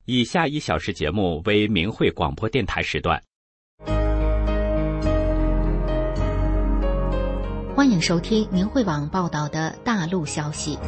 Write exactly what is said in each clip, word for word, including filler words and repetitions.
以下一小时节目为明慧广播电台时段。 欢迎收听明慧网报道的大陆消息。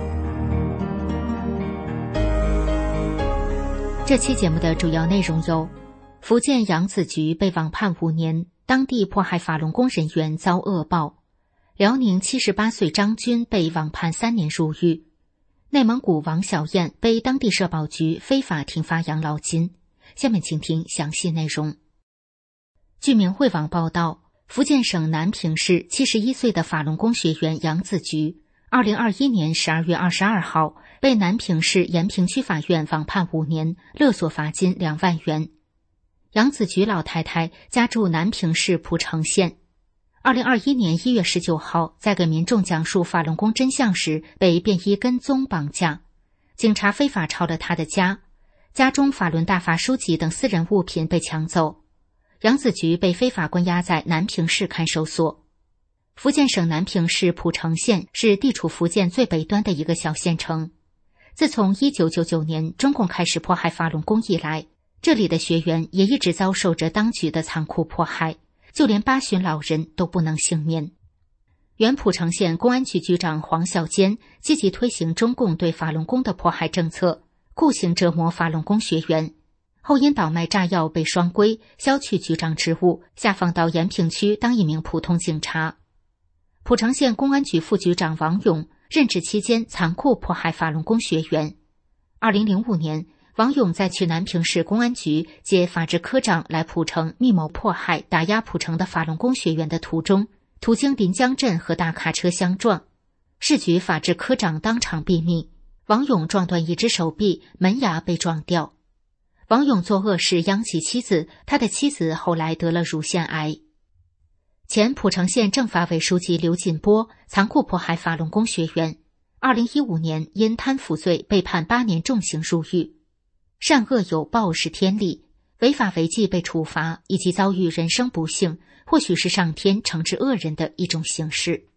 这期节目的主要内容有：福建扬子局被网判五年，当地迫害法轮功人员遭恶报；辽宁七十八岁张军被网判三年入狱；内蒙古王小燕被当地社保局非法停发养老金。下面请听详细内容。据明慧网报道，福建省南平市七十一岁的法轮功学员杨子菊，二零二一年十二月二十二号被南平市延平区法院网判五年，勒索罚金两万元。杨子菊老太太家住南平市蒲城县，二零二一年一月十九号在给民众讲述法轮功真相时被便衣跟踪绑架，警察非法抄了他的家，家中法轮大法书籍等私人物品被抢走。杨子菊被非法关押在南平市看守所。福建省南平市蒲城县是地处福建最北端的一个小县城。自从一九九九年中共开始迫害法轮功以来，这里的学员也一直遭受着当局的残酷迫害，就连八旬老人都不能幸免。原蒲城县公安局局长黄小坚积极推行中共对法轮功的迫害政策，酷刑折磨法轮功学员，后因倒卖炸药被双规，削去局长职务，下放到延平区当一名普通警察。蒲城县公安局副局长王勇任职期间残酷迫害法轮功学员。二零零五年，王勇在去南平市公安局接法制科长来蒲城密谋迫害打压蒲城的法轮功学员的途中，途经临江镇和大卡车相撞，市局法制科长当场毙命，王勇撞断一只手臂，门牙被撞掉。王勇做恶事殃及妻子，他的妻子后来得了乳腺癌。前蒲城县政法委书记刘锦波残酷迫害法轮功学员，二零一五年因贪腐罪被判八年重刑入狱。善恶有报是天理，违法违纪被处罚以及遭遇人生不幸，或许是上天惩治恶人的一种形式。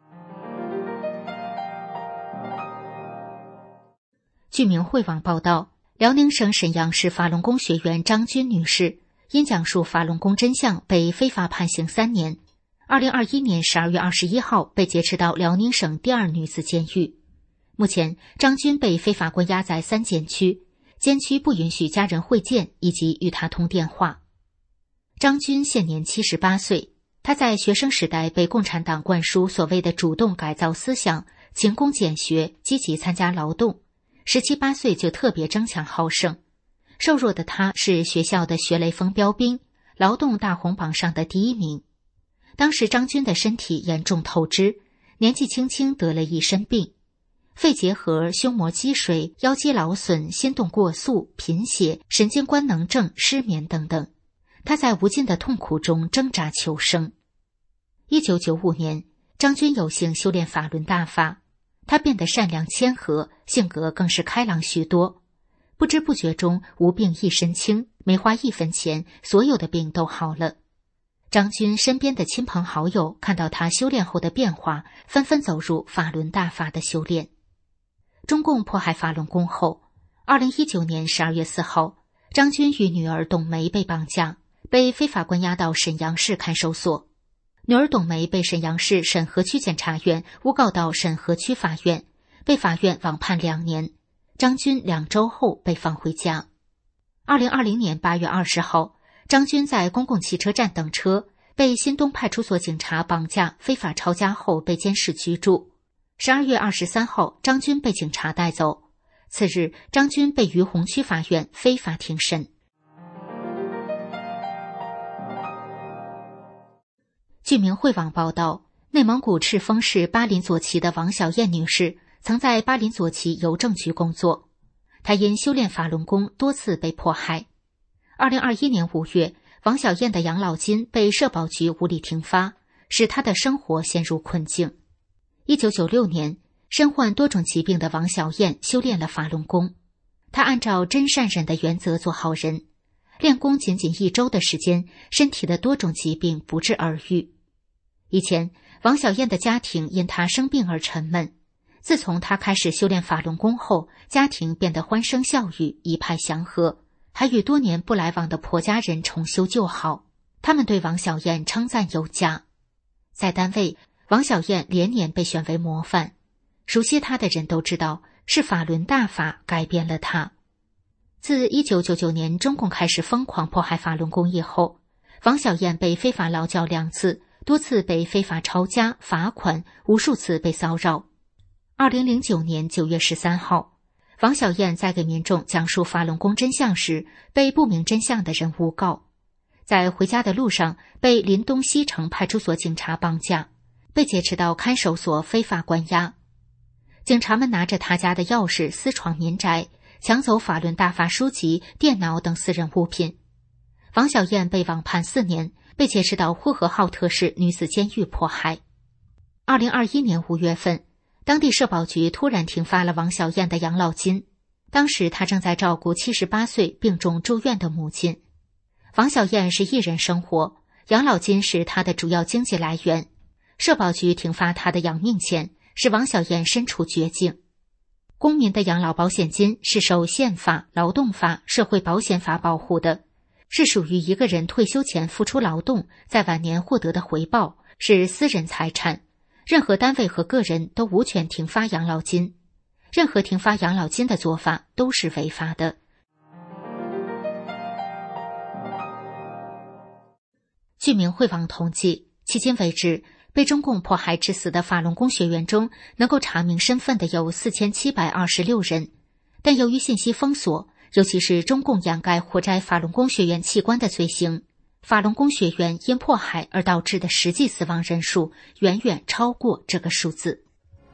据明慧网报道，辽宁省沈阳市法轮功学员张军女士因讲述法轮功真相被非法判刑三年，二零二一年十二月二十一号被劫持到辽宁省第二女子监狱。目前张军被非法关押在三监区，监区不允许家人会见以及与他通电话。张军现年七十八岁，他在学生时代被共产党灌输所谓的主动改造思想，勤工俭学，积极参加劳动，十七八岁就特别争强好胜。瘦弱的他是学校的学雷锋标兵，劳动大红榜上的第一名。当时张军的身体严重透支，年纪轻轻得了一身病，肺结核、胸膜积水、腰肌劳损、心动过速、贫血、神经官能症、失眠等等。他在无尽的痛苦中挣扎求生。一九九五年，张军有幸修炼法轮大法，他变得善良谦和，性格更是开朗许多。不知不觉中，无病一身轻，没花一分钱，所有的病都好了。张军身边的亲朋好友看到他修炼后的变化，纷纷走入法轮大法的修炼。中共迫害法轮功后，二零一九年十二月四号，张军与女儿董梅被绑架，被非法关押到沈阳市看守所。女儿董梅被沈阳市沈河区检察院诬告到沈河区法院，被法院网判两年。张军两周后被放回家。二零二零年八月二十号，张军在公共汽车站等车，被新东派出所警察绑架，非法抄家后被监视居住。十二月二十三号，张军被警察带走。次日，张军被于洪区法院非法庭审。据明慧网报道，内蒙古赤峰市巴林左旗的王小燕女士曾在巴林左旗邮政局工作，她因修炼法轮功多次被迫害。二零二一年五月，王小燕的养老金被社保局无理停发，使她的生活陷入困境。一九九六年，身患多种疾病的王小燕修炼了法轮功，她按照真善忍的原则做好人，练功仅仅一周的时间，身体的多种疾病不治而愈。以前，王小燕的家庭因她生病而沉闷，自从她开始修炼法轮功后，家庭变得欢声笑语，一派祥和， 还与多年不来往的婆家人重修旧好。他们对王小燕称赞有加。在单位，王小燕连年被选为模范，熟悉她的人都知道是法轮大法改变了她。自一九九九年中共开始疯狂迫害法轮功以后，王小燕被非法劳教两次，多次被非法抄家、罚款，无数次被骚扰。二零零九年九月十三号，王小燕在给民众讲述法轮功真相时，被不明真相的人诬告。在回家的路上，被林东西城派出所警察绑架，被劫持到看守所非法关押。警察们拿着他家的钥匙私闯民宅，抢走法轮大法书籍、电脑等私人物品。王小燕被网判四年，被劫持到呼和浩特市女子监狱迫害。二零二一年五月份，当地社保局突然停发了王小燕的养老金，当时她正在照顾七十八岁病重住院的母亲。王小燕是一人生活，养老金是她的主要经济来源。社保局停发她的养命钱，使王小燕身处绝境。公民的养老保险金是受宪法、劳动法、社会保险法保护的，是属于一个人退休前付出劳动，在晚年获得的回报，是私人财产。任何单位和个人都无权停发养老金，任何停发养老金的做法都是违法的。据明慧网统计，迄今为止，被中共迫害致死的法轮功学员中，能够查明身份的有四千七百二十六人，但由于信息封锁，尤其是中共掩盖活摘法轮功学员器官的罪行，法轮功学员因迫害而导致的实际死亡人数远远超过这个数字。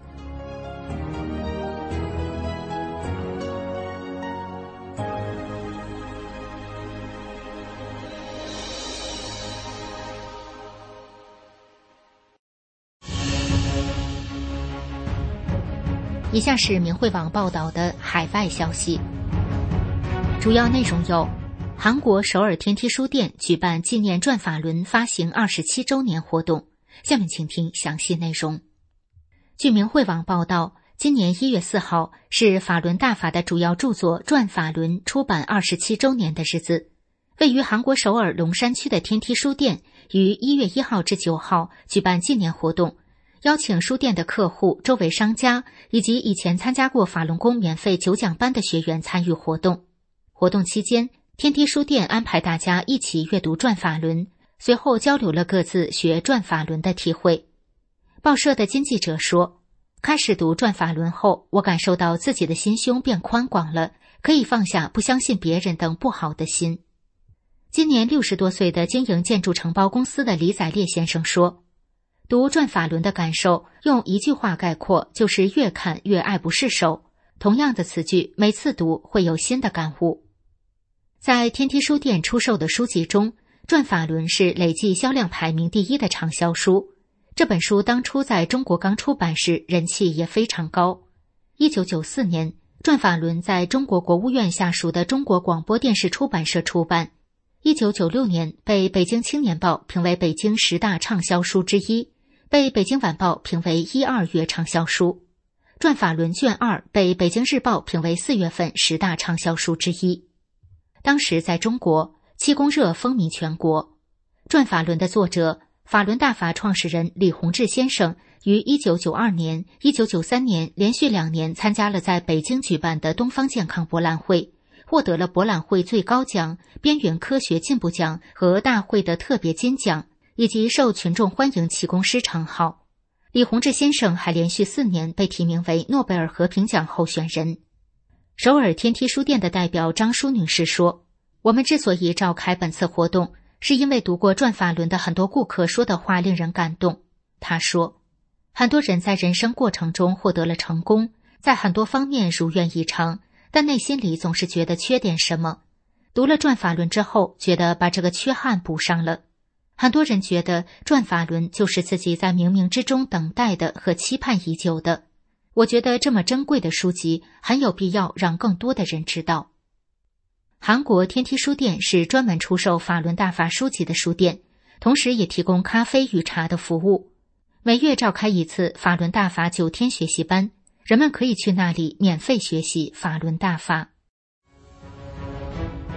以下是明慧网报道的海外消息，主要内容有：韩国首尔天梯书店举办纪念转法轮发行二十七周年活动。下面请听详细内容。据明慧网报道，今年一月四号是法轮大法的主要著作《转法轮》出版二十七周年的日子。位于韩国首尔龙山区的天梯书店于一月一号至九号举办纪念活动，邀请书店的客户、周围商家以及以前参加过法轮功免费九讲班的学员参与活动。活动期间，天梯书店安排大家一起阅读转法轮，随后交流了各自学转法轮的体会。报社的金记者说，开始读转法轮后，我感受到自己的心胸变宽广了，可以放下不相信别人等不好的心。今年六十多岁的经营建筑承包公司的李载烈先生说，读转法轮的感受用一句话概括，就是越看越爱不释手。同样的词句，每次读会有新的感悟。在天梯书店出售的书籍中，《转法轮》是累计销量排名第一的畅销书。这本书当初在中国刚出版时人气也非常高。一九九四年，《转法轮》在中国国务院下属的中国广播电视出版社出版。一九九六年被北京青年报评为北京十大畅销书之一，被北京晚报评为一二月畅销书。《转法轮》卷二被北京日报评为四月份十大畅销书之一。当时在中国，气功热风靡全国。《转法轮》的作者、法轮大法创始人李洪志先生于一九九二年、一九九三年连续两年参加了在北京举办的东方健康博览会，获得了博览会最高奖、边缘科学进步奖和大会的特别金奖，以及受群众欢迎气功师称号。李洪志先生还连续四年被提名为诺贝尔和平奖候选人。首尔天梯书店的代表张淑女士说，我们之所以召开本次活动，是因为读过转法轮的很多顾客说的话令人感动。她说，很多人在人生过程中获得了成功，在很多方面如愿以偿，但内心里总是觉得缺点什么。读了转法轮之后，觉得把这个缺憾补上了。很多人觉得转法轮就是自己在冥冥之中等待的和期盼已久的。我觉得这么珍贵的书籍很有必要让更多的人知道。韩国天梯书店是专门出售法轮大法书籍的书店，同时也提供咖啡与茶的服务。每月召开一次法轮大法九天学习班，人们可以去那里免费学习法轮大法。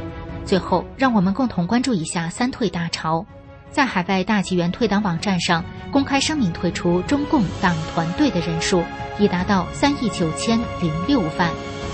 最后，让我们共同关注一下三退大潮。在海外大纪元退党网站上公开声明退出中共党团队的人数已达到三亿九千零六万。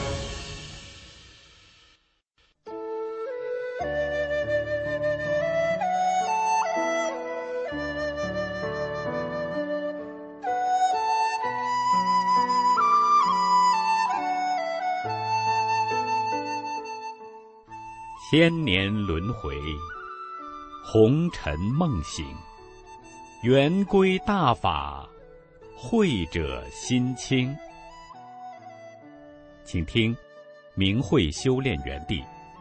千年轮回，红尘梦醒，圆规大法，慧者心清。请听明慧修炼园地。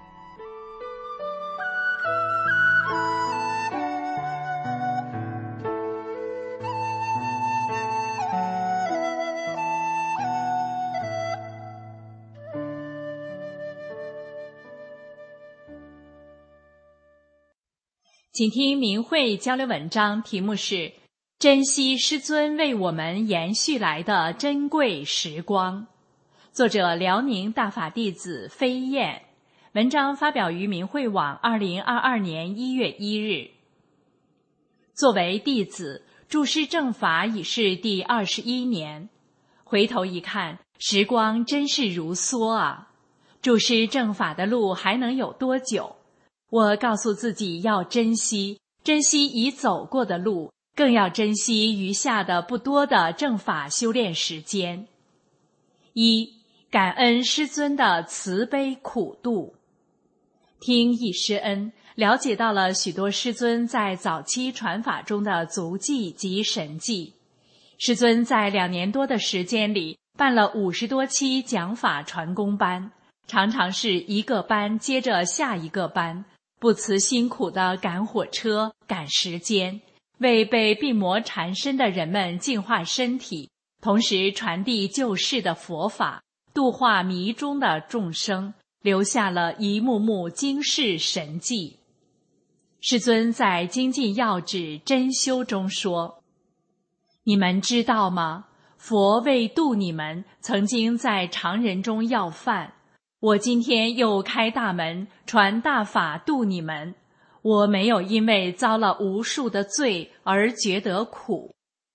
请听明慧交流文章，题目是珍惜师尊为我们延续来的珍贵时光，作者辽宁大法弟子飞燕，文章发表于明慧网二零二二年一月一日。作为弟子，注师正法已是第二十一年，回头一看，时光真是如梭啊！注师正法的路还能有多久？我告诉自己要珍惜，珍惜已走过的路，更要珍惜余下的不多的正法修炼时间。一、感恩师尊的慈悲苦度。听一师恩，了解到了许多师尊在早期传法中的足迹及神迹。师尊在两年多的时间里，办了五十多期讲法传功班，常常是一个班接着下一个班，不辞辛苦地赶火车、赶时间，为被病魔缠身的人们净化身体，同时传递救世的佛法，度化迷中的众生，留下了一幕幕惊世神迹。师尊在《精进要旨真修》中说：“你们知道吗？佛为度你们，曾经在常人中要饭。我今天又开大门，传大法度你们。我没有因为遭了无数的罪而觉得苦。”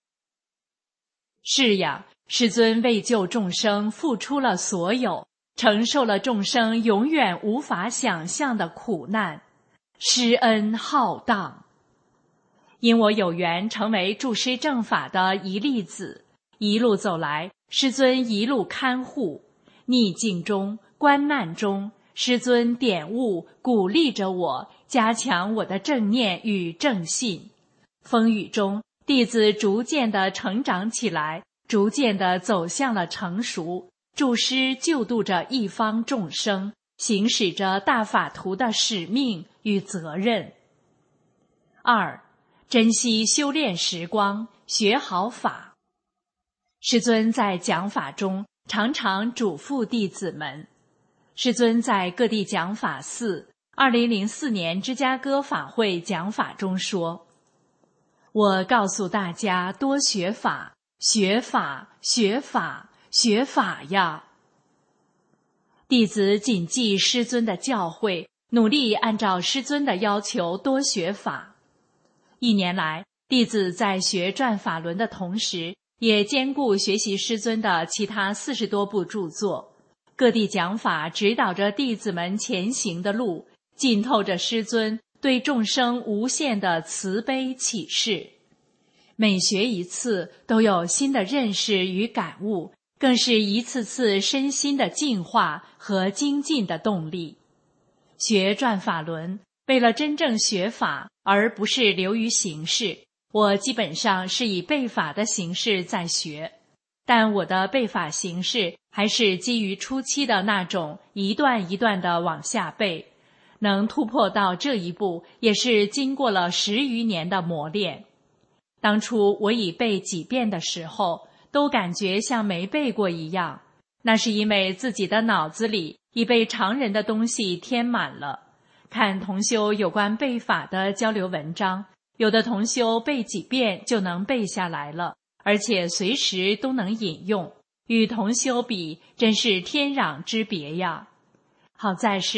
是呀，师尊为救众生付出了所有，承受了众生永远无法想象的苦难，师恩浩荡。因我有缘成为注师正法的一粒子，一路走来，师尊一路看护，逆境中关难中，师尊点悟鼓励着我，加强我的正念与正信。风雨中，弟子逐渐地成长起来，逐渐地走向了成熟，注师救度着一方众生，行使着大法图的使命与责任。二、珍惜修炼时光，学好法。师尊在讲法中常常嘱咐弟子们。师尊在各地讲法寺二零零四年芝加哥法会讲法中说：“我告诉大家多学法，学法，学法，学法呀！”弟子谨记师尊的教诲，努力按照师尊的要求多学法。一年来，弟子在学转法轮的同时，也兼顾学习师尊的其他四十多部著作。各地讲法指导着弟子们前行的路，浸透着师尊对众生无限的慈悲启示。每学一次，都有新的认识与感悟，更是一次次身心的净化和精进的动力。学转法轮，为了真正学法，而不是流于形式，我基本上是以背法的形式在学。但我的背法形式还是基于初期的那种一段一段的往下背，能突破到这一步，也是经过了十余年的磨练。当初我已背几遍的时候，都感觉像没背过一样，那是因为自己的脑子里已被常人的东西填满了。看同修有关背法的交流文章，有的同修背几遍就能背下来了，而且随时都能引用，与同修比真是天壤之别呀。好在是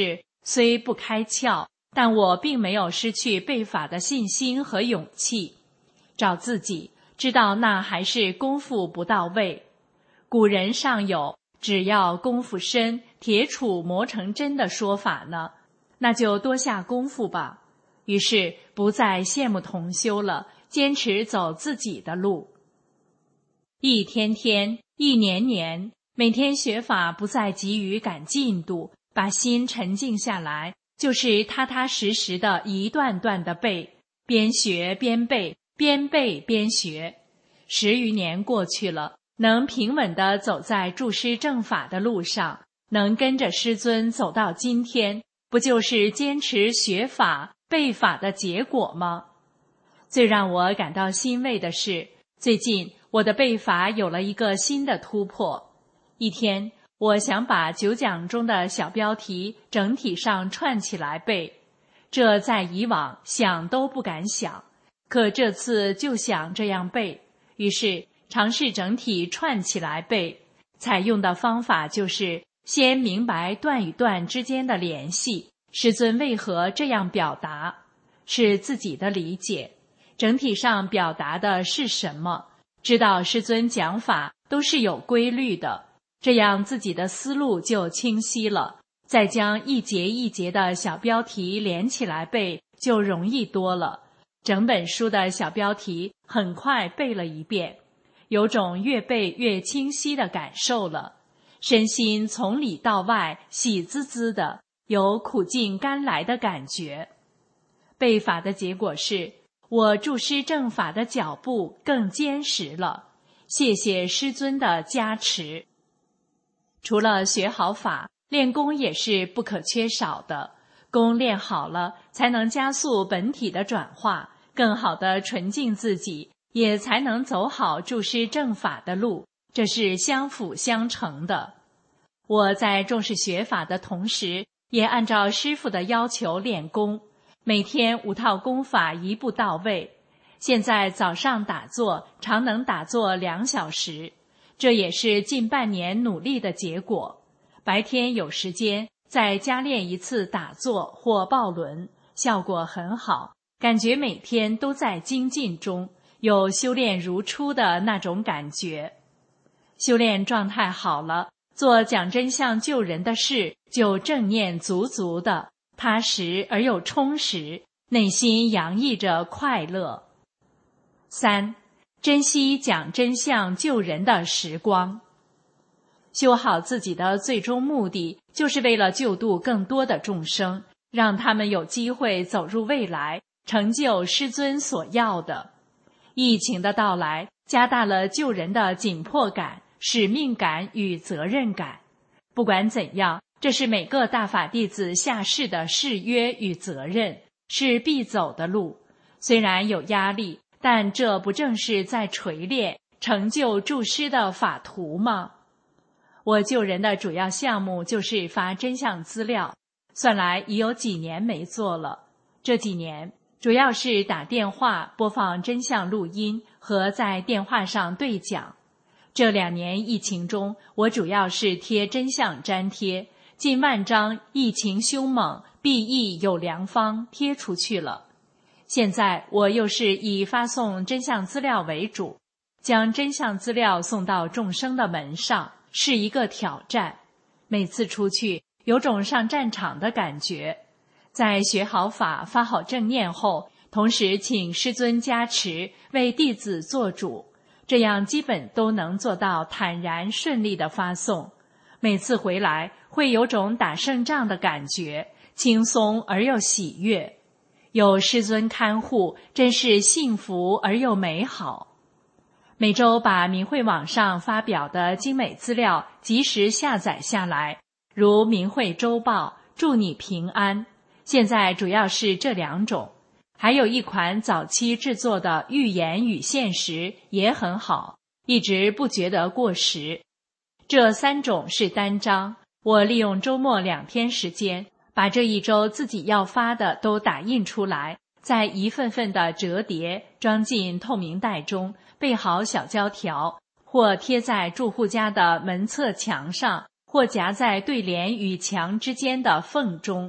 虽不开窍，但我并没有失去背法的信心和勇气。找自己，知道那还是功夫不到位。古人尚有只要功夫深，铁杵磨成针的说法呢，那就多下功夫吧。于是不再羡慕同修了，坚持走自己的路。一天天，一年年，每天学法不再急于赶进度，把心沉静下来，就是踏踏实实的一段段的背，边学边背，边背边学。十余年过去了，能平稳地走在注师正法的路上，能跟着师尊走到今天，不就是坚持学法背法的结果吗？最让我感到欣慰的是，最近我的背法有了一个新的突破。一天，我想把九讲中的小标题整体上串起来背，这在以往想都不敢想，可这次就想这样背，于是尝试整体串起来背。采用的方法就是先明白段与段之间的联系，师尊为何这样表达，是自己的理解，整体上表达的是什么，知道师尊讲法都是有规律的，这样自己的思路就清晰了，再将一节一节的小标题连起来背就容易多了。整本书的小标题很快背了一遍，有种越背越清晰的感受了，身心从里到外喜滋滋的，有苦尽甘来的感觉。背法的结果是，我注师正法的脚步更坚实了，谢谢师尊的加持。除了学好法，练功也是不可缺少的，功练好了，才能加速本体的转化，更好地纯净自己，也才能走好注师正法的路，这是相辅相成的。我在重视学法的同时，也按照师父的要求练功，每天五套功法一步到位。现在早上打坐常能打坐两小时，这也是近半年努力的结果。白天有时间再加练一次打坐或抱轮，效果很好，感觉每天都在精进中，有修炼如初的那种感觉。修炼状态好了，做讲真相救人的事就正念足足的，踏实而又充实，内心洋溢着快乐。三，珍惜讲真相救人的时光。修好自己的最终目的，就是为了救度更多的众生，让他们有机会走入未来，成就师尊所要的。疫情的到来，加大了救人的紧迫感、使命感与责任感。不管怎样，这是每个大法弟子下世的誓约与责任，是必走的路。虽然有压力，但这不正是在锤炼、成就注师的法途吗？我救人的主要项目就是发真相资料，算来已有几年没做了。这几年主要是打电话播放真相录音和在电话上对讲。这两年疫情中，我主要是贴真相粘贴，近万张疫情凶猛，必疫有良方贴出去了。现在我又是以发送真相资料为主，将真相资料送到众生的门上，是一个挑战。每次出去有种上战场的感觉。在学好法发好正念后，同时请师尊加持，为弟子做主，这样基本都能做到坦然顺利的发送。每次回来会有种打胜仗的感觉，轻松而又喜悦。有师尊看护，真是幸福而又美好。每周把明慧网上发表的精美资料及时下载下来，如明慧周报、祝你平安，现在主要是这两种。还有一款早期制作的寓言与现实也很好，一直不觉得过时。这三种是单章，我利用周末两天时间，把这一周自己要发的都打印出来，再一份份的折叠，装进透明袋中，备好小胶条，或贴在住户家的门侧墙上，或夹在对联与墙之间的缝中。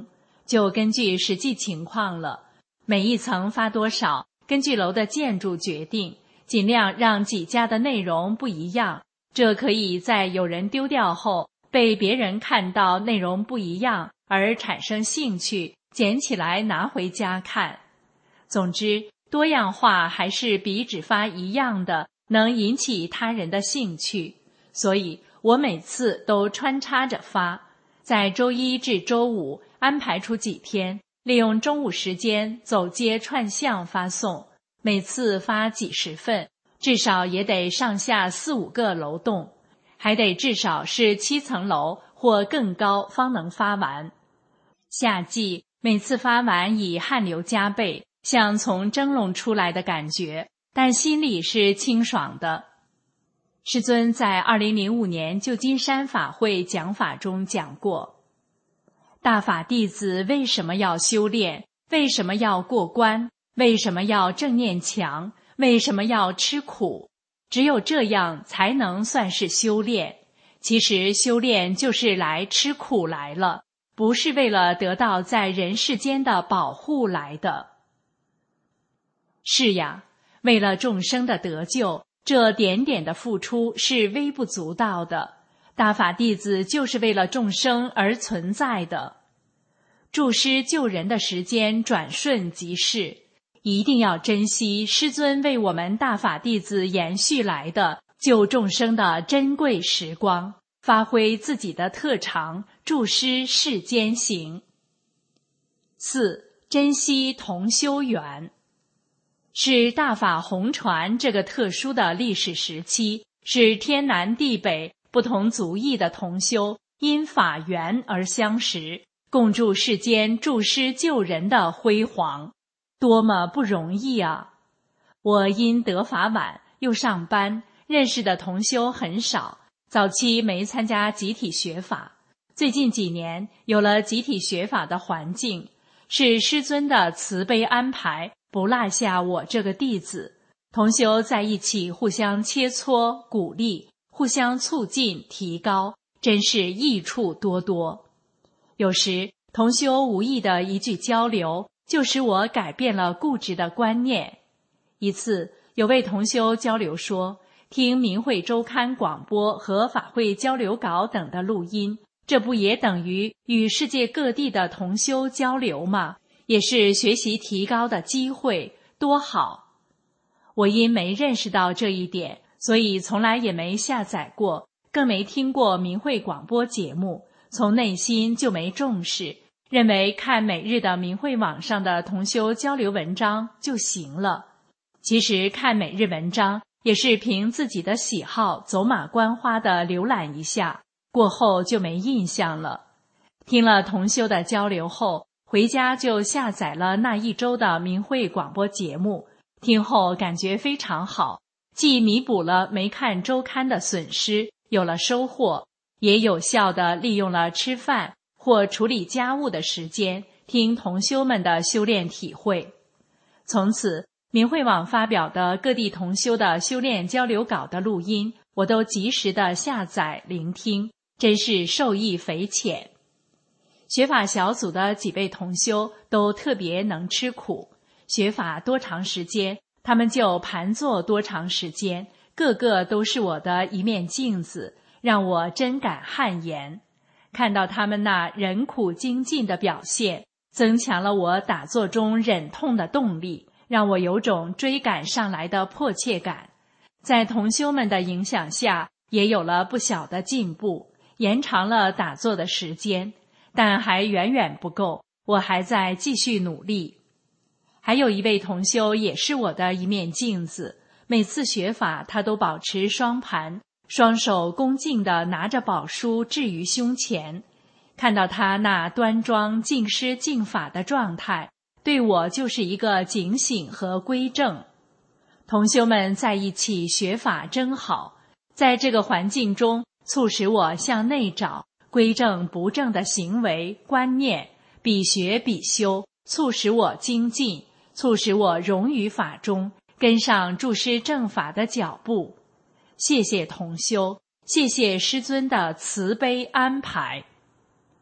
就根据实际情况了，每一层发多少，根据楼的建筑决定，尽量让几家的内容不一样，这可以在有人丢掉后，被别人看到内容不一样而产生兴趣，捡起来拿回家看。总之，多样化还是比只发一样的能引起他人的兴趣，所以我每次都穿插着发，在周一至周五安排出几天，利用中午时间走街串巷发送，每次发几十份，至少也得上下四五个楼栋，还得至少是七层楼或更高方能发完。夏季每次发完已汗流浃背，像从蒸笼出来的感觉，但心里是清爽的。师尊在二零零五年旧金山法会讲法中讲过，大法弟子为什么要修炼？为什么要过关？为什么要正念强？为什么要吃苦？只有这样才能算是修炼。其实修炼就是来吃苦来了，不是为了得到在人世间的保护来的。是呀，为了众生的得救，这点点的付出是微不足道的。大法弟子就是为了众生而存在的。助师救人的时间转瞬即逝，一定要珍惜师尊为我们大法弟子延续来的救众生的珍贵时光，发挥自己的特长，助师世间行。四、珍惜同修缘。是大法红传这个特殊的历史时期，是天南地北不同族裔的同修因法缘而相识，共筑世间助师救人的辉煌，多么不容易啊！我因得法晚，又上班，认识的同修很少，早期没参加集体学法，最近几年有了集体学法的环境，是师尊的慈悲安排，不落下我这个弟子，同修在一起互相切磋鼓励，互相促进提高，真是益处多多。有时同修无意的一句交流，就使我改变了固执的观念。一次有位同修交流说，听明慧周刊广播和法会交流稿等的录音，这不也等于与世界各地的同修交流吗？也是学习提高的机会，多好！我因没认识到这一点，所以从来也没下载过，更没听过明慧广播节目，从内心就没重视，认为看每日的明慧网上的同修交流文章就行了。其实看每日文章也是凭自己的喜好走马观花的浏览一下，过后就没印象了。听了同修的交流后，回家就下载了那一周的明慧广播节目，听后感觉非常好，既弥补了没看周刊的损失，有了收获，也有效地利用了吃饭或处理家务的时间，听同修们的修炼体会。从此，明慧网发表的各地同修的修炼交流稿的录音，我都及时地下载聆听，真是受益匪浅。学法小组的几位同修都特别能吃苦，学法多长时间，他们就盘坐多长时间，个个都是我的一面镜子，让我真感汗颜。看到他们那忍苦精进的表现，增强了我打坐中忍痛的动力，让我有种追赶上来的迫切感。在同修们的影响下，也有了不小的进步，延长了打坐的时间，但还远远不够，我还在继续努力。还有一位同修也是我的一面镜子，每次学法他都保持双盘，双手恭敬地拿着宝书置于胸前，看到他那端庄敬师敬法的状态，对我就是一个警醒和规正。同修们在一起学法真好，在这个环境中促使我向内找，规正不正的行为观念，比学比修，促使我精进，促使我融于法中，跟上助师正法的脚步。谢谢同修，谢谢师尊的慈悲安排。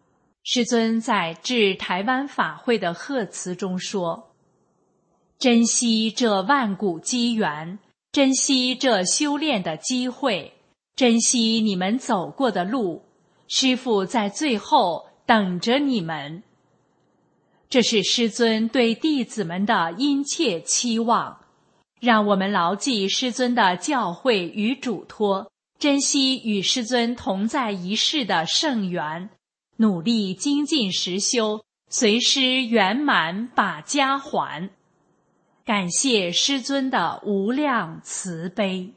师尊在致台湾法会的贺词中说：珍惜这万古机缘，珍惜这修炼的机会，珍惜你们走过的路，师父在最后等着你们。这是师尊对弟子们的殷切期望，让我们牢记师尊的教诲与嘱托，珍惜与师尊同在一世的圣缘，努力精进实修，随师圆满把家还。感谢师尊的无量慈悲。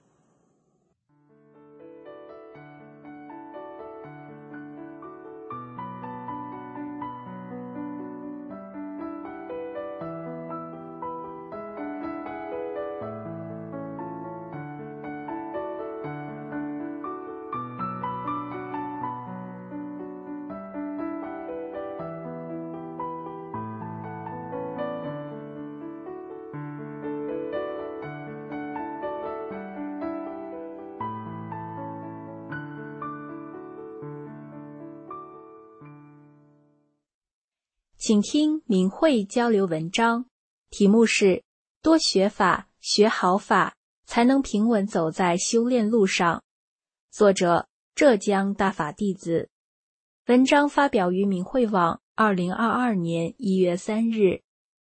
请听明慧交流文章，题目是多学法，学好法，才能平稳走在修炼路上。作者浙江大法弟子。文章发表于明慧网二零二二年一月三日。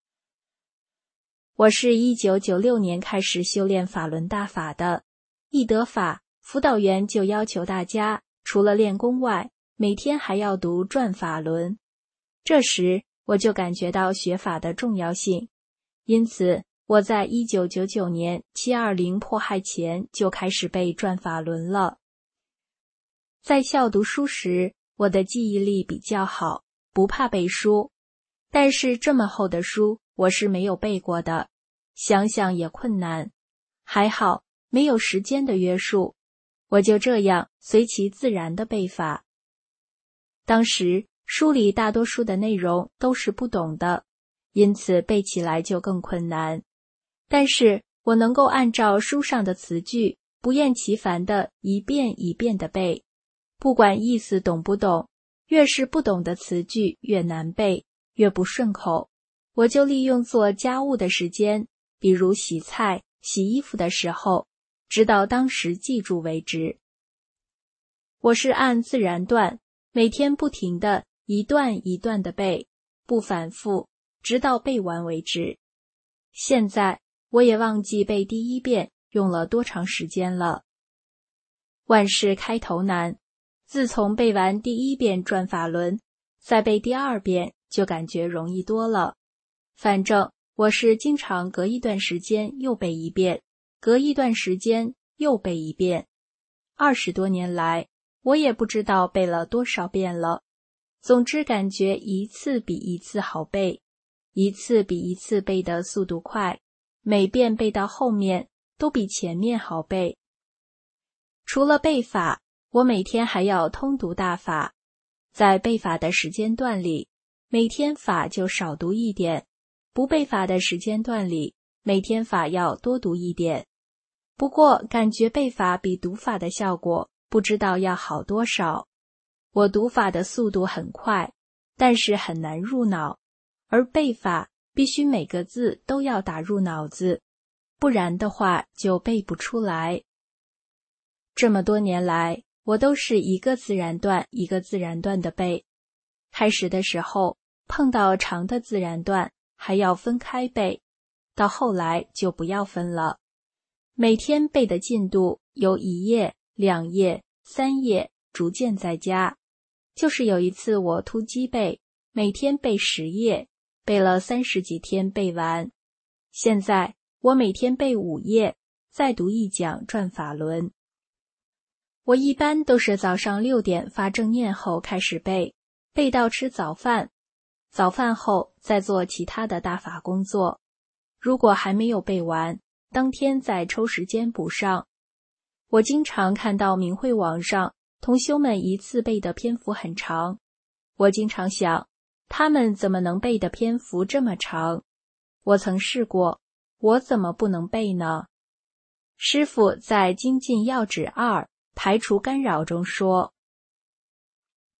我是一九九六年开始修炼法轮大法的，一得法，辅导员就要求大家除了练功外，每天还要读转法轮。这时我就感觉到学法的重要性，因此我在一九九九年七二零迫害前就开始背转法轮了。在校读书时，我的记忆力比较好，不怕背书，但是这么厚的书我是没有背过的，想想也困难。还好没有时间的约束，我就这样随其自然的背法。当时书里大多数的内容都是不懂的，因此背起来就更困难。但是我能够按照书上的词句，不厌其烦地一遍一遍地背，不管意思懂不懂，越是不懂的词句越难背，越不顺口。我就利用做家务的时间，比如洗菜、洗衣服的时候，直到当时记住为止。我是按自然段，每天不停地一段一段地背，不反复，直到背完为止。现在我也忘记背第一遍用了多长时间了。万事开头难，自从背完第一遍转法轮，再背第二遍就感觉容易多了。反正我是经常隔一段时间又背一遍，隔一段时间又背一遍。二十多年来，我也不知道背了多少遍了。总之感觉一次比一次好背，一次比一次背的速度快，每遍背到后面都比前面好背。除了背法，我每天还要通读大法。在背法的时间段里，每天法就少读一点；不背法的时间段里，每天法要多读一点。不过感觉背法比读法的效果不知道要好多少。我读法的速度很快，但是很难入脑，而背法必须每个字都要打入脑子，不然的话就背不出来。这么多年来，我都是一个自然段一个自然段的背。开始的时候碰到长的自然段还要分开背，到后来就不要分了。每天背的进度由一页、两页、三页逐渐在加。就是有一次我突击背，每天背十页，背了三十几天背完。现在我每天背五页，再读一讲转法轮。我一般都是早上六点发正念后开始背，背到吃早饭，早饭后再做其他的大法工作。如果还没有背完，当天再抽时间补上。我经常看到明慧网上同修们一次背的篇幅很长，我经常想，他们怎么能背的篇幅这么长？我曾试过，我怎么不能背呢？师父在精进要旨二排除干扰中说，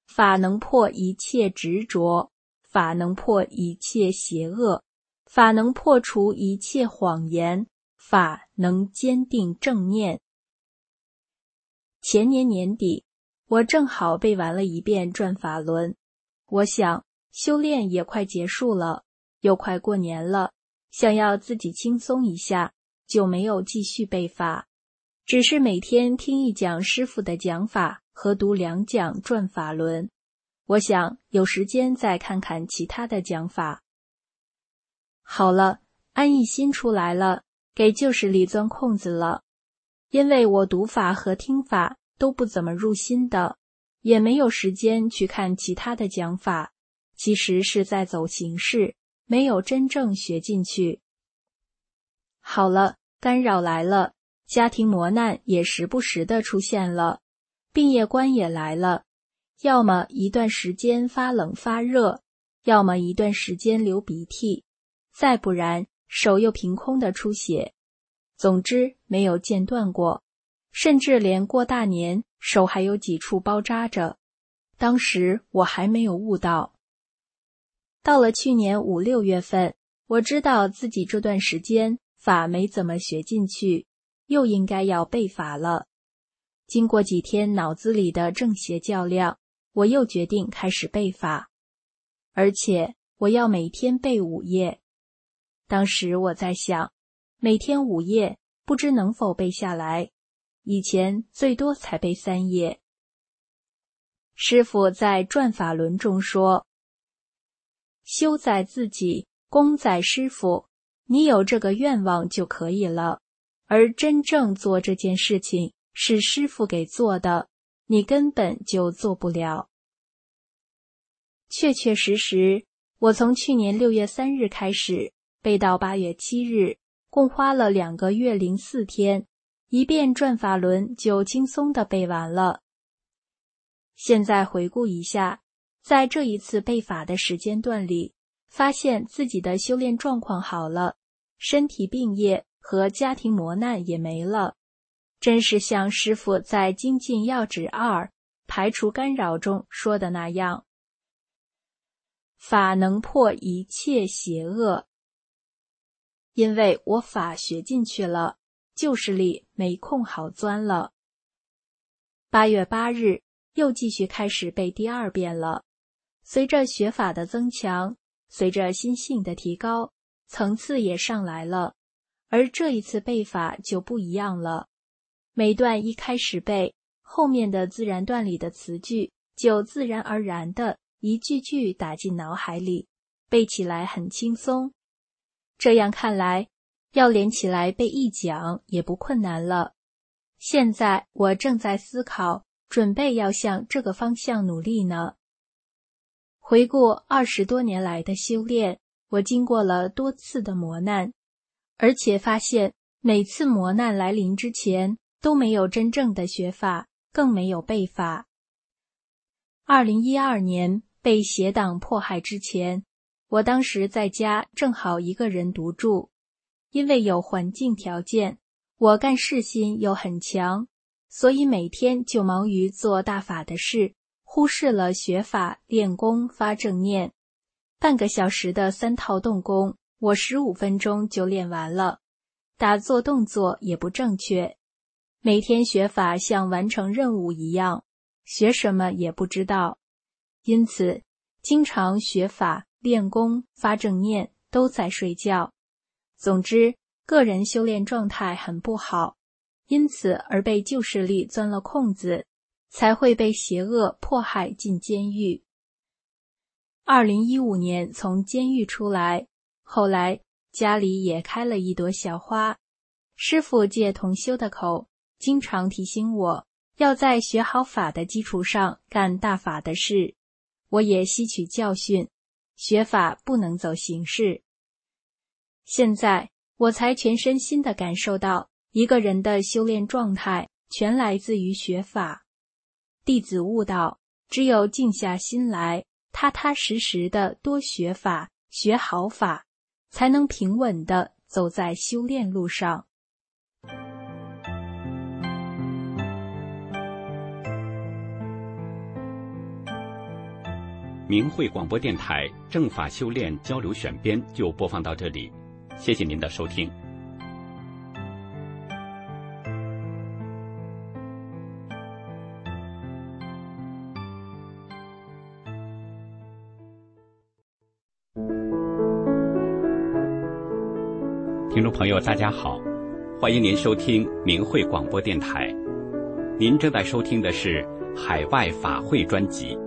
法能破一切执着，法能破一切邪恶，法能破除一切谎言，法能坚定正念。前年年底，我正好背完了一遍转法轮，我想修炼也快结束了，又快过年了，想要自己轻松一下，就没有继续背法，只是每天听一讲师父的讲法和读两讲转法轮。我想有时间再看看其他的讲法。好了，安逸心出来了，给旧时里钻空子了。因为我读法和听法都不怎么入心的，也没有时间去看其他的讲法，其实是在走形式，没有真正学进去。好了，干扰来了，家庭磨难也时不时的出现了，病业关也来了，要么一段时间发冷发热，要么一段时间流鼻涕，再不然手又凭空的出血。总之没有间断过，甚至连过大年手还有几处包扎着。当时我还没有悟到。到了去年五六月份，我知道自己这段时间法没怎么学进去，又应该要背法了。经过几天脑子里的正邪较量，我又决定开始背法，而且我要每天背五页。当时我在想，每天五页不知能否背下来，以前最多才背三页。师父在转法轮中说，修在自己，功在师父，你有这个愿望就可以了，而真正做这件事情是师父给做的，你根本就做不了。确确实实，我从去年六月三日开始背到八月七日，共花了两个月零四天，一遍转法轮就轻松地背完了。现在回顾一下，在这一次背法的时间段里，发现自己的修炼状况好了，身体病业和家庭磨难也没了，真是像师父在《精进要旨二排除干扰中说的那样，法能破一切邪恶。因为我法学进去了，旧时里没空好钻了。八月八日又继续开始背第二遍了。随着学法的增强，随着心性的提高，层次也上来了。而这一次背法就不一样了，每段一开始背，后面的自然段里的词句就自然而然的一句句打进脑海里，背起来很轻松。这样看来，要连起来背一讲也不困难了。现在我正在思考，准备要向这个方向努力呢。回顾二十多年来的修炼，我经过了多次的磨难，而且发现每次磨难来临之前都没有真正的学法，更没有背法。二零一二年被邪党迫害之前，我当时在家正好一个人独住，因为有环境条件，我干事心又很强，所以每天就忙于做大法的事，忽视了学法、练功、发正念。半个小时的三套动功，我十五分钟就练完了，打坐动作也不正确。每天学法像完成任务一样，学什么也不知道，因此经常学法、练功、发正念都在睡觉。总之，个人修炼状态很不好，因此而被旧势力钻了空子，才会被邪恶迫害进监狱。二零一五年从监狱出来，后来家里也开了一朵小花。师父借同修的口，经常提醒我要在学好法的基础上干大法的事。我也吸取教训，学法不能走形式。现在我才全身心地感受到，一个人的修炼状态全来自于学法。弟子悟道，只有静下心来，踏踏实实地多学法，学好法，才能平稳地走在修炼路上。 明慧广播电台正法修炼交流选编就播放到这里，谢谢您的收听。听众朋友大家好，欢迎您收听明慧广播电台。您正在收听的是海外法会专辑。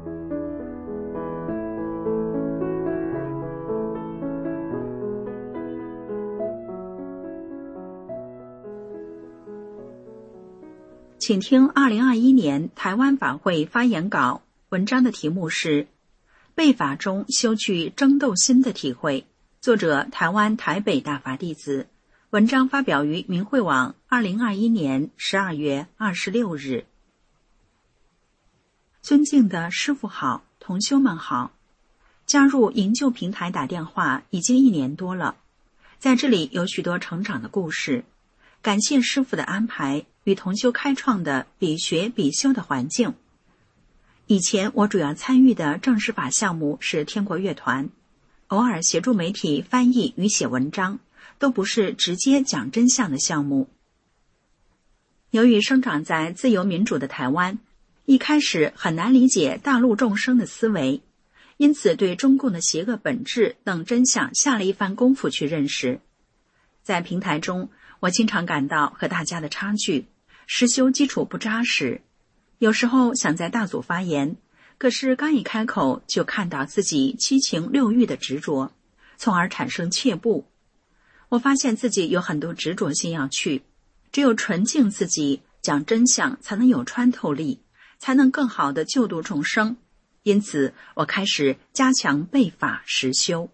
请听二零二一年台湾法会发言稿，文章的题目是被法中修具争斗心的体会，作者台湾台北大法弟子，文章发表于明慧网二零二一年十二月二十六日。尊敬的师父好，同修们好，加入营救平台打电话已经一年多了，在这里有许多成长的故事，感谢师父的安排与同修开创的比学比修的环境。以前我主要参与的正式法项目是天国乐团，偶尔协助媒体翻译与写文章，都不是直接讲真相的项目。由于生长在自由民主的台湾，一开始很难理解大陆众生的思维，因此对中共的邪恶本质等真相下了一番功夫去认识。在平台中，我经常感到和大家的差距，实修基础不扎实，有时候想在大组发言，可是刚一开口就看到自己七情六欲的执着，从而产生怯步。我发现自己有很多执着心要去，只有纯净自己，讲真相才能有穿透力，才能更好地救度众生。因此我开始加强背法实修。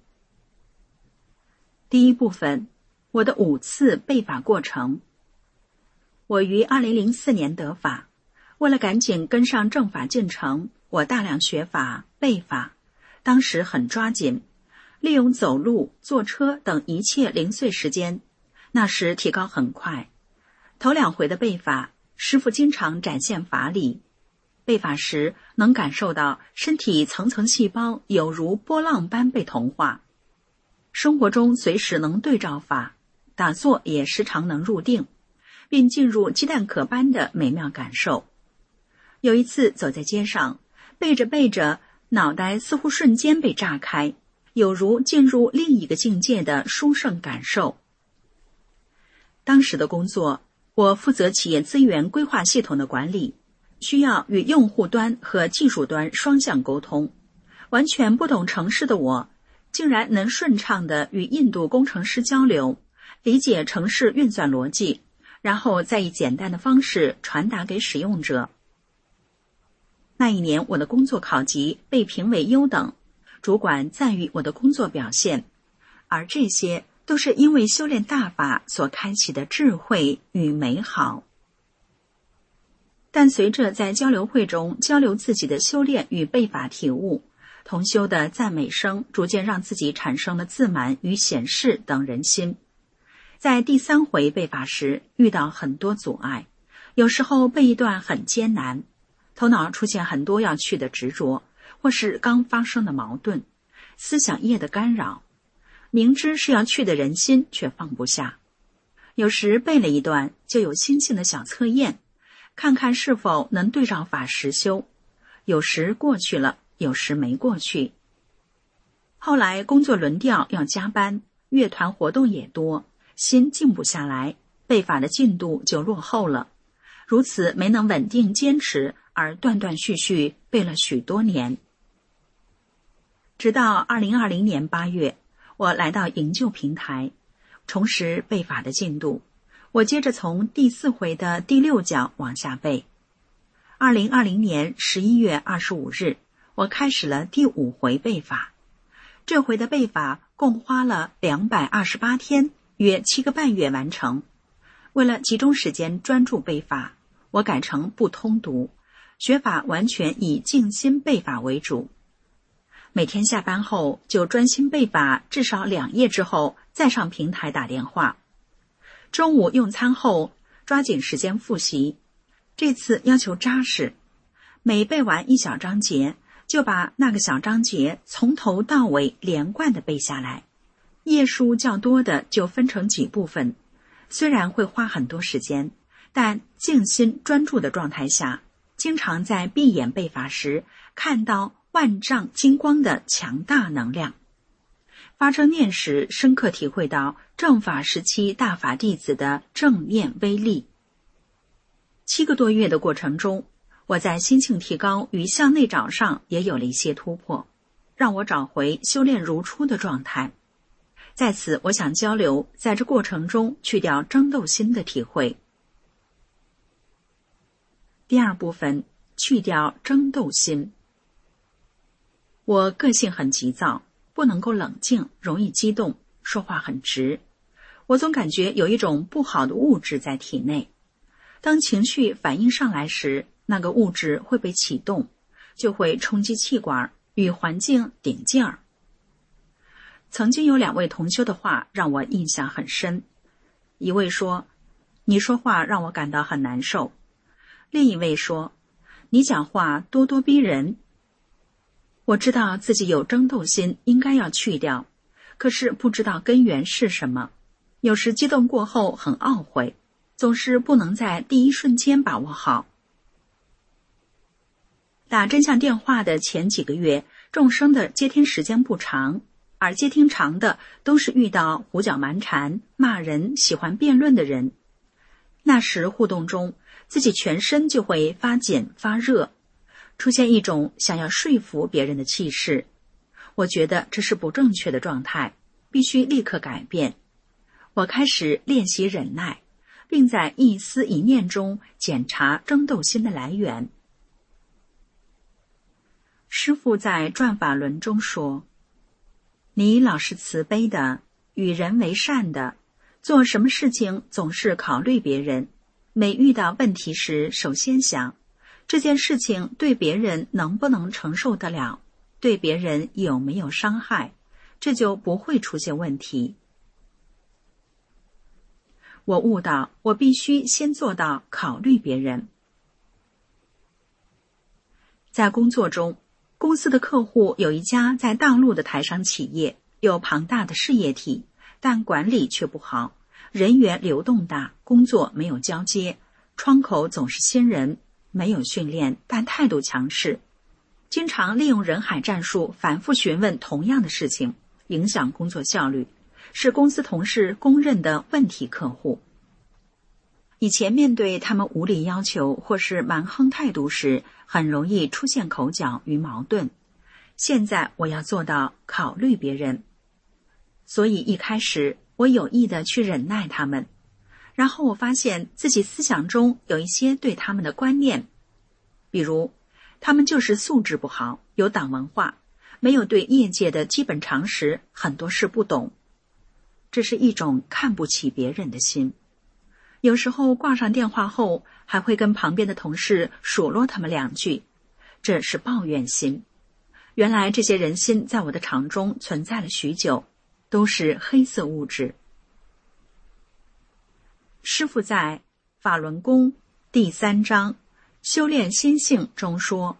第一部分，我的五次背法过程。我于二零零四年得法，为了赶紧跟上正法进程，我大量学法背法，当时很抓紧，利用走路、坐车等一切零碎时间，那时提高很快。头两回的背法，师父经常展现法理，背法时能感受到身体层层细胞有如波浪般被同化，生活中随时能对照法，打坐也时常能入定，并进入鸡蛋壳般的美妙感受。有一次走在街上，背着背着，脑袋似乎瞬间被炸开，有如进入另一个境界的殊胜感受。当时的工作，我负责企业资源规划系统的管理，需要与用户端和技术端双向沟通。完全不懂程式的我，竟然能顺畅地与印度工程师交流，理解程式运算逻辑，然后再以简单的方式传达给使用者。那一年我的工作考级被评为优等，主管赞誉我的工作表现，而这些都是因为修炼大法所开启的智慧与美好。但随着在交流会中交流自己的修炼与背法体悟，同修的赞美声逐渐让自己产生了自满与显示等人心。在第三回背法时遇到很多阻碍，有时候背一段很艰难，头脑出现很多要去的执着，或是刚发生的矛盾，思想业的干扰，明知是要去的人心却放不下。有时背了一段就有心性的小测验，看看是否能对照法实修，有时过去了，有时没过去。后来工作轮调要加班，乐团活动也多，心静不下来，背法的进度就落后了，如此没能稳定坚持，而断断续续背了许多年。直到二零二零年八月，我来到营救平台，重拾背法的进度。我接着从第四回的第六讲往下背。二零二零年十一月二十五日，我开始了第五回背法。这回的背法共花了两百二十八天，约七个半月完成。为了集中时间专注背法，我改成不通读，学法完全以静心背法为主。每天下班后就专心背法，至少两页之后再上平台打电话。中午用餐后抓紧时间复习，这次要求扎实，每背完一小章节就把那个小章节从头到尾连贯地背下来。页数较多的就分成几部分，虽然会花很多时间，但静心专注的状态下，经常在闭眼背法时看到万丈金光的强大能量。发正念时，深刻体会到正法时期大法弟子的正念威力。七个多月的过程中，我在心性提高与向内找上也有了一些突破，让我找回修炼如初的状态。在此，我想交流在这过程中去掉争斗心的体会。第二部分，去掉争斗心。我个性很急躁，不能够冷静，容易激动，说话很直。我总感觉有一种不好的物质在体内。当情绪反应上来时，那个物质会被启动，就会冲击气管，与环境顶劲儿。曾经有两位同修的话让我印象很深。一位说，你说话让我感到很难受。另一位说，你讲话咄咄逼人。我知道自己有争斗心，应该要去掉，可是不知道根源是什么。有时激动过后很懊悔，总是不能在第一瞬间把握好。打真相电话的前几个月，众生的接听时间不长，而接听长的都是遇到胡搅蛮缠、骂人、喜欢辩论的人。那时互动中，自己全身就会发紧发热，出现一种想要说服别人的气势。我觉得这是不正确的状态，必须立刻改变。我开始练习忍耐，并在一思一念中检查争斗心的来源。师父在转法轮中说，你老是慈悲的，与人为善的，做什么事情总是考虑别人，每遇到问题时首先想这件事情对别人能不能承受得了，对别人有没有伤害，这就不会出现问题。我悟到，我必须先做到考虑别人。在工作中，公司的客户有一家在大陆的台商企业，有庞大的事业体，但管理却不好，人员流动大，工作没有交接，窗口总是新人，没有训练，但态度强势，经常利用人海战术反复询问同样的事情，影响工作效率，是公司同事公认的问题客户。以前面对他们无理要求或是蛮横态度时，很容易出现口角与矛盾。现在我要做到考虑别人，所以一开始我有意的去忍耐他们，然后我发现自己思想中有一些对他们的观念，比如他们就是素质不好，有党文化，没有对业界的基本常识，很多事不懂。这是一种看不起别人的心。有时候挂上电话后，还会跟旁边的同事数落他们两句，这是抱怨心。原来这些人心在我的场中存在了许久，都是黑色物质。师父在法轮功第三章修炼心性中说，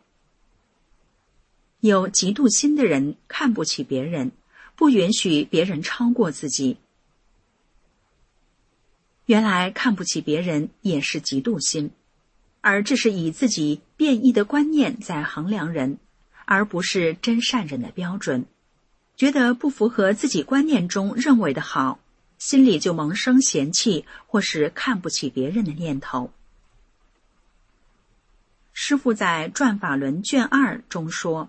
有嫉妒心的人看不起别人，不允许别人超过自己。原来看不起别人也是嫉妒心，而这是以自己变异的观念在衡量人，而不是真善人的标准。觉得不符合自己观念中认为的好，心里就萌生嫌弃或是看不起别人的念头。师父在转法轮卷二中说，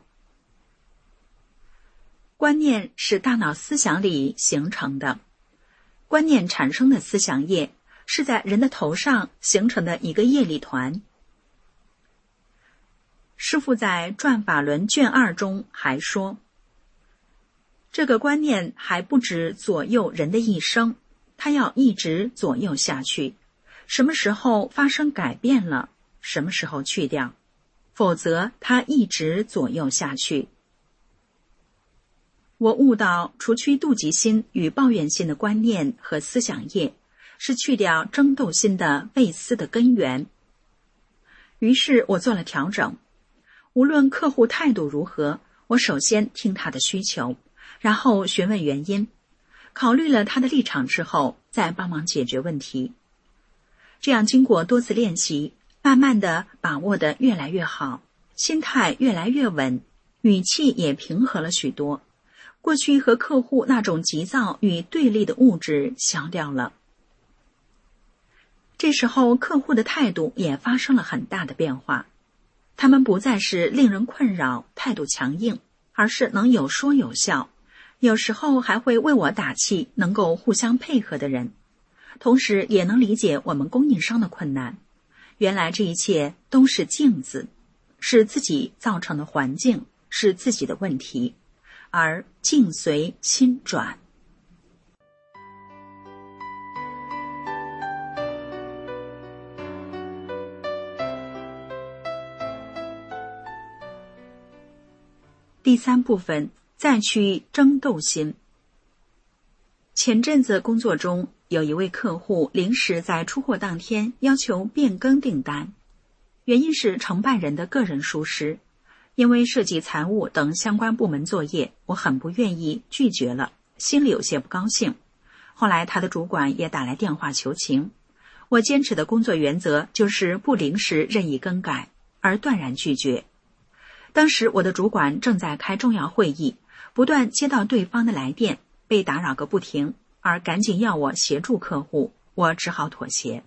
观念是大脑思想里形成的，观念产生的思想业是在人的头上形成的一个业力团。师父在转法轮卷二中还说，这个观念还不止左右人的一生，它要一直左右下去，什么时候发生改变了，什么时候去掉，否则它一直左右下去。我悟到除去妒忌心与抱怨心的观念和思想业，是去掉争斗心的畏思的根源。于是我做了调整， 无论客户态度如何，我首先听他的需求，然后询问原因，考虑了他的立场之后，再帮忙解决问题。这样经过多次练习，慢慢的把握得越来越好，心态越来越稳，语气也平和了许多。过去和客户那种急躁与对立的物质消掉了。这时候客户的态度也发生了很大的变化，他们不再是令人困扰、态度强硬，而是能有说有笑，有时候还会为我打气，能够互相配合的人，同时也能理解我们供应商的困难。原来这一切都是镜子，是自己造成的环境，是自己的问题，而境随心转。第三部分，再去争斗心。前阵子工作中，有一位客户临时在出货当天要求变更订单，原因是承办人的个人疏失。因为涉及财务等相关部门作业，我很不愿意拒绝了，心里有些不高兴。后来他的主管也打来电话求情，我坚持的工作原则就是不临时任意更改，而断然拒绝。当时我的主管正在开重要会议，不断接到对方的来电，被打扰个不停，而赶紧要我协助客户，我只好妥协。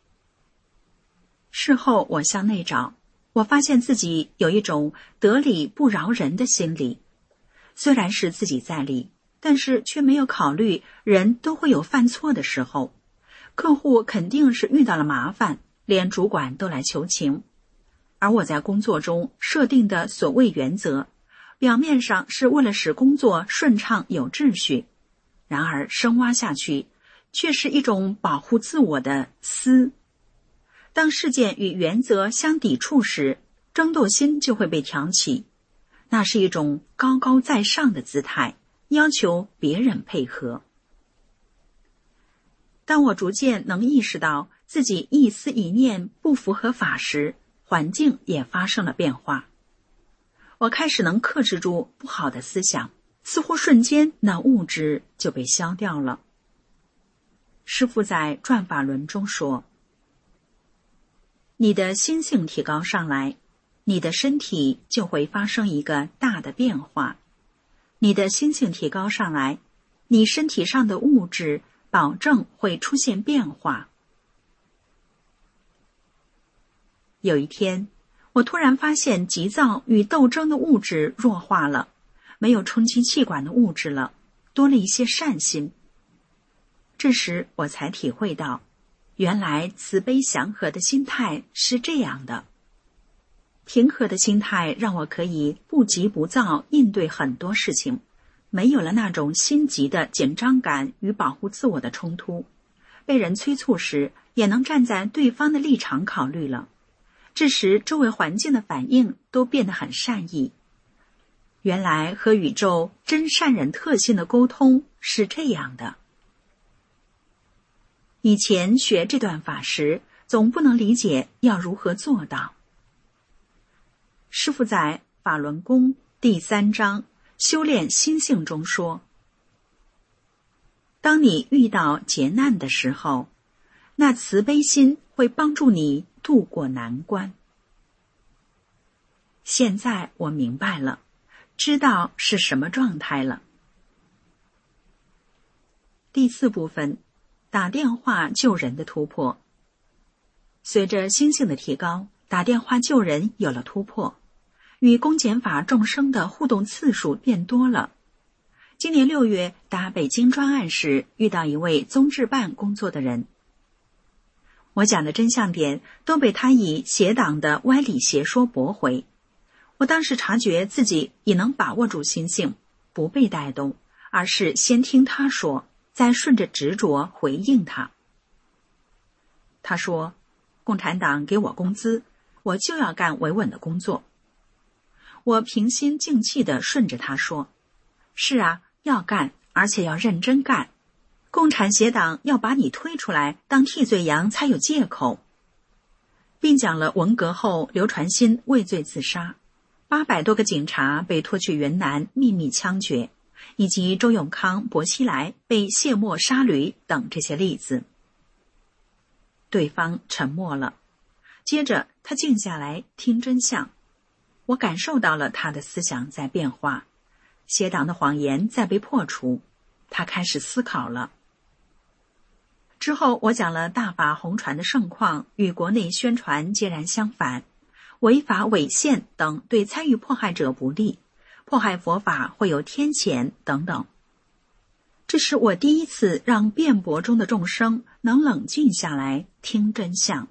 事后我向内找，我发现自己有一种得理不饶人的心理，虽然是自己在理，但是却没有考虑人都会有犯错的时候，客户肯定是遇到了麻烦，连主管都来求情。而我在工作中设定的所谓原则，表面上是为了使工作顺畅有秩序，然而深挖下去，却是一种保护自我的私。当事件与原则相抵触时，争斗心就会被挑起，那是一种高高在上的姿态，要求别人配合。当我逐渐能意识到自己一思一念不符合法时，环境也发生了变化。我开始能克制住不好的思想，似乎瞬间那物质就被消掉了。师父在转法轮中说，你的心性提高上来，你的身体就会发生一个大的变化。你的心性提高上来，你身体上的物质保证会出现变化。有一天，我突然发现急躁与斗争的物质弱化了，没有冲击气管的物质了，多了一些善心。这时我才体会到，原来慈悲祥和的心态是这样的。平和的心态让我可以不急不躁应对很多事情，没有了那种心急的紧张感与保护自我的冲突，被人催促时也能站在对方的立场考虑了。这时周围环境的反应都变得很善意。原来和宇宙真善人特性的沟通是这样的。以前学这段法时，总不能理解要如何做到。师父在法轮功第三章修炼心性中说，当你遇到劫难的时候，那慈悲心会帮助你渡过难关。现在我明白了，知道是什么状态了。第四部分，打电话救人的突破。随着心性的提高，打电话救人有了突破，与公检法众生的互动次数变多了。今年六月打北京专案时，遇到一位宗治办工作的人，我讲的真相点都被他以邪党的歪理邪说驳回。我当时察觉自己已能把握住心性，不被带动，而是先听他说，再顺着执着回应他。他说，共产党给我工资，我就要干维稳的工作。我平心静气地顺着他说，是啊，要干，而且要认真干。共产邪党要把你推出来当替罪羊才有借口，并讲了文革后刘传新畏罪自杀。 八百多个警察被拖去云南秘密枪决，以及周永康、薄熙来被卸磨杀驴等这些例子。对方沉默了，接着他静下来听真相。我感受到了他的思想在变化，邪党的谎言在被破除，他开始思考了。之后我讲了大法红传的盛况与国内宣传截然相反，违法违宪等对参与迫害者不利，迫害佛法会有天谴等等。这是我第一次让辩驳中的众生能冷静下来听真相。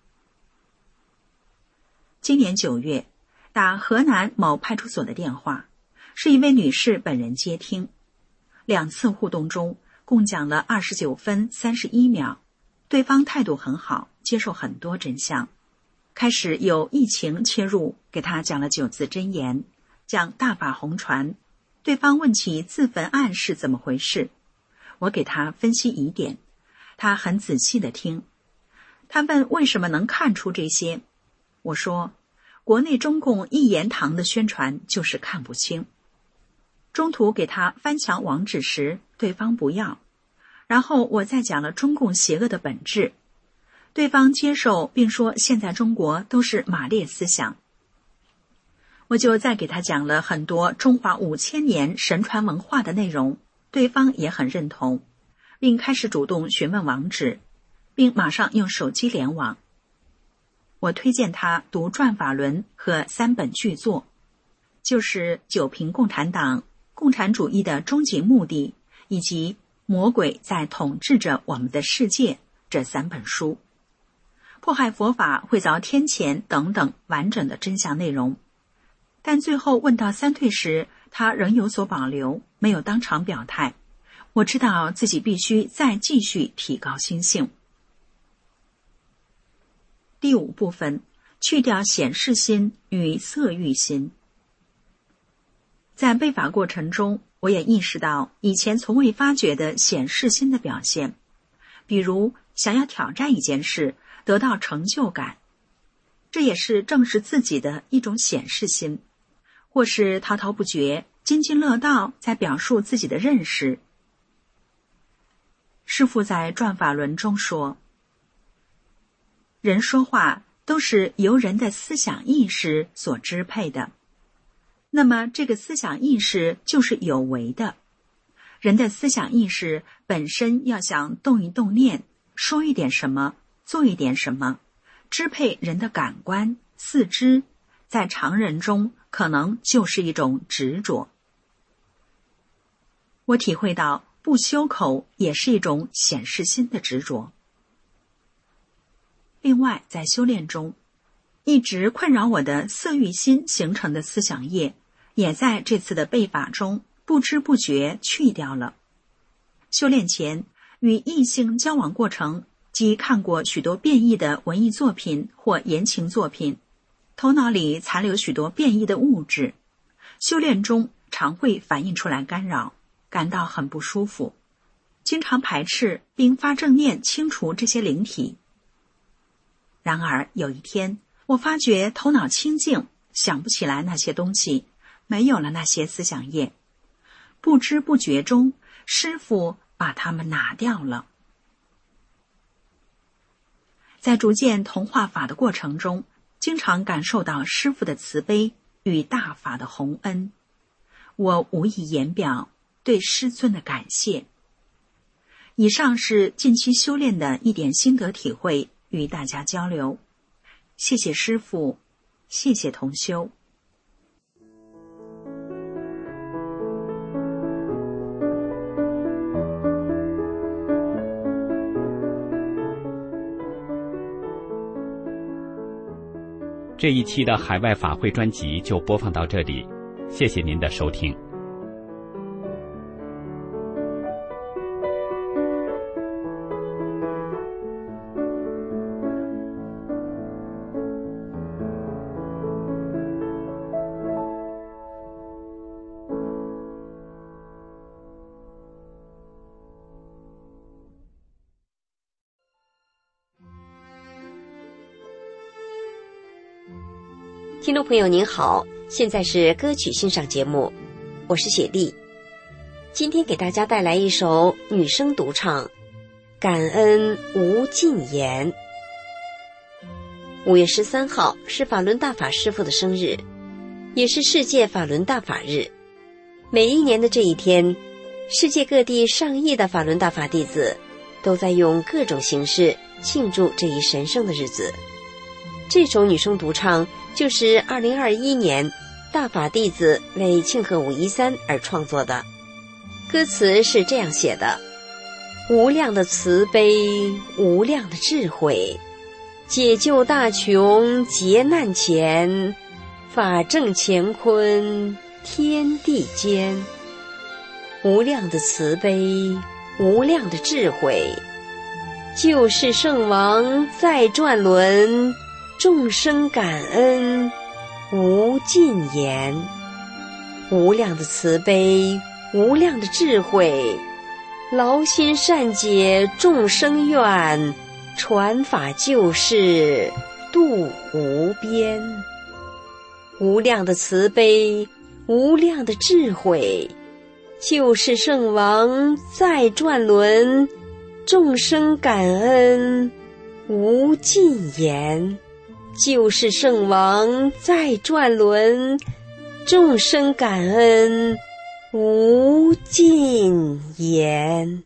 今年九月，打河南某派出所的电话，是一位女士本人接听。两次互动中共讲了二十九分三十一秒，对方态度很好，接受很多真相。开始有疫情切入，给他讲了九字真言，讲大法红传。对方问起自焚案是怎么回事，我给他分析疑点，他很仔细地听。他问为什么能看出这些，我说国内中共一言堂的宣传就是看不清。中途给他翻墙网址时，对方不要，然后我再讲了中共邪恶的本质，对方接受并说现在中国都是马列思想。我就再给他讲了很多中华五千年神传文化的内容，对方也很认同，并开始主动询问网址，并马上用手机联网。我推荐他读《转法轮》和三本巨作，就是《九评共产党》、共产主义的终极目的以及魔鬼在统治着我们的世界这三本书，迫害佛法会遭天谴等等完整的真相内容。但最后问到三退时，他仍有所保留，没有当场表态。我知道自己必须再继续提高心性。第五部分，去掉显示心与色欲心。在背法过程中，我也意识到以前从未发觉的显示心的表现，比如想要挑战一件事，得到成就感，这也是正视自己的一种显示心，或是滔滔不绝、津津乐道在表述自己的认识。师父在《转法轮》中说，人说话都是由人的思想意识所支配的，那么这个思想意识就是有为的。人的思想意识本身要想动一动念，说一点什么，做一点什么，支配人的感官、四肢，在常人中可能就是一种执着。我体会到不修口也是一种显示心的执着。另外，在修炼中，一直困扰我的色欲心形成的思想业，也在这次的背法中不知不觉去掉了。修炼前，与异性交往过程，即看过许多变异的文艺作品或言情作品，头脑里残留许多变异的物质，修炼中常会反映出来干扰，感到很不舒服，经常排斥并发正念清除这些灵体。然而有一天，我发觉头脑清净，想不起来那些东西，没有了那些思想业，不知不觉中，师父把它们拿掉了。在逐渐同化法的过程中，经常感受到师父的慈悲与大法的宏恩，我无以言表对师尊的感谢。以上是近期修炼的一点心得体会，与大家交流。谢谢师父，谢谢同修。 这一期的海外法会专辑就播放到这里，谢谢您的收听。 听众朋友您好， 现在是歌曲欣赏节目，我是雪莉。今天给大家带来一首女声独唱《感恩无尽言》。五月十三号是法轮大法师父的生日，也是世界法轮大法日。每一年的这一天，世界各地上亿的法轮大法弟子都在用各种形式庆祝这一神圣的日子。这首女声独唱就是二零二一年大法弟子为庆贺五一三而创作的。歌词是这样写的：无量的慈悲，无量的智慧，解救大穷劫难前，法正乾坤天地间。无量的慈悲，无量的智慧，救世圣王在转轮，众生感恩无尽言。无量的慈悲，无量的智慧，劳心善解众生愿，传法救世度无边。无量的慈悲，无量的智慧，救世圣王在转轮，众生感恩无尽言。救世圣王在转轮，众生感恩无尽言。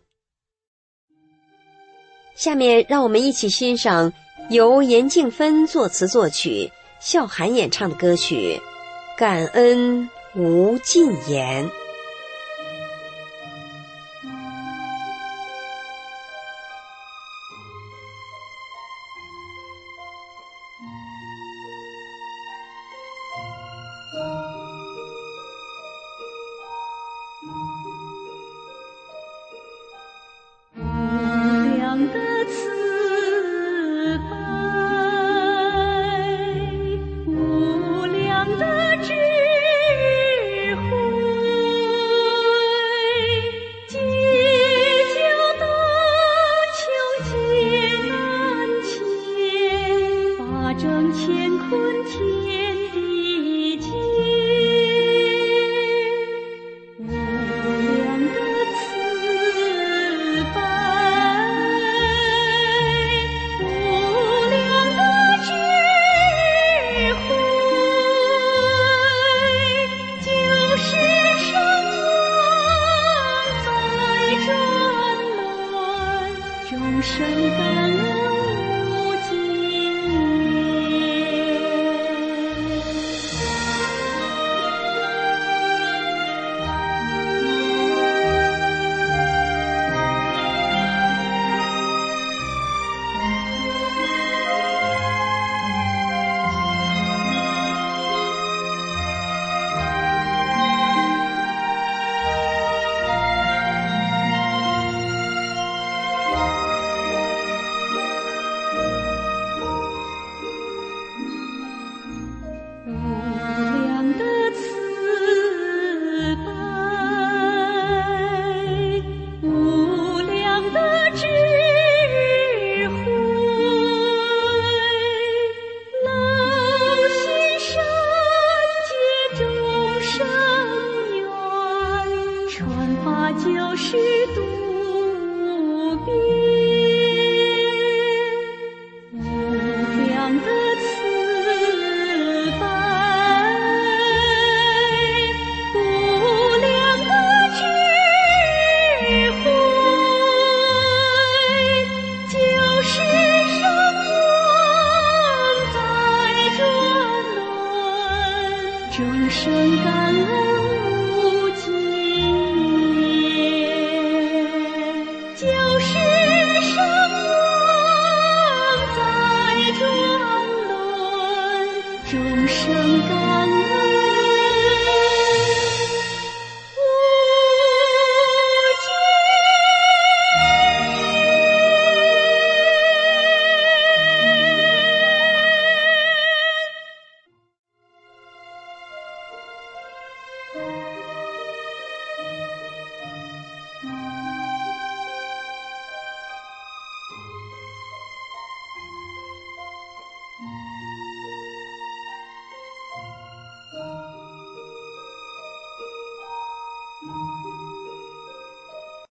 下面让我们一起欣赏由严静芬作词作曲，笑涵演唱的歌曲《感恩无尽言》。 传法救世度无边。